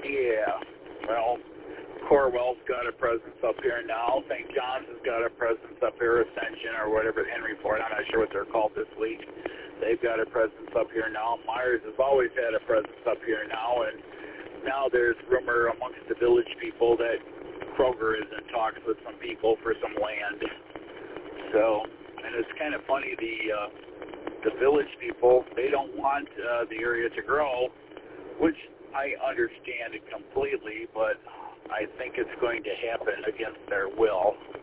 Yeah. Well, Corwell's got a presence up here now. St. John's has got a presence up here, Ascension or whatever, Henry Ford. I'm not sure what they're called this week. They've got a presence up here now. Myers has always had a presence up here now, and now there's rumor amongst the village people that Kroger is in talks with some people for some land. So, and it's kind of funny, the village people, they don't want the area to grow, which I understand it completely, but I think it's going to happen against their will.